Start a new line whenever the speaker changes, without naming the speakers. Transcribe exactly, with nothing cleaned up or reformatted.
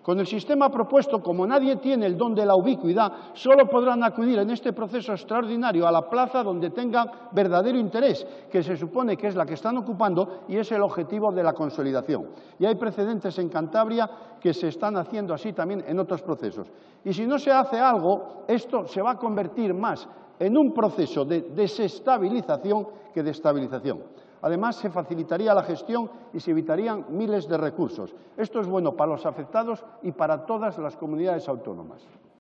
Con el sistema propuesto, como nadie tiene el don de la ubicuidad, solo podrán acudir en este proceso extraordinario a la plaza donde tengan verdadero interés, que se supone que es la que están ocupando y es el objetivo de la consolidación. Y hay precedentes en Cantabria que se están haciendo así también en otros procesos. Y si no se hace algo, esto se va a convertir más en un proceso de desestabilización que de estabilización. Además, se facilitaría la gestión y se evitarían miles de recursos. Esto es bueno para los afectados y para todas las comunidades autónomas.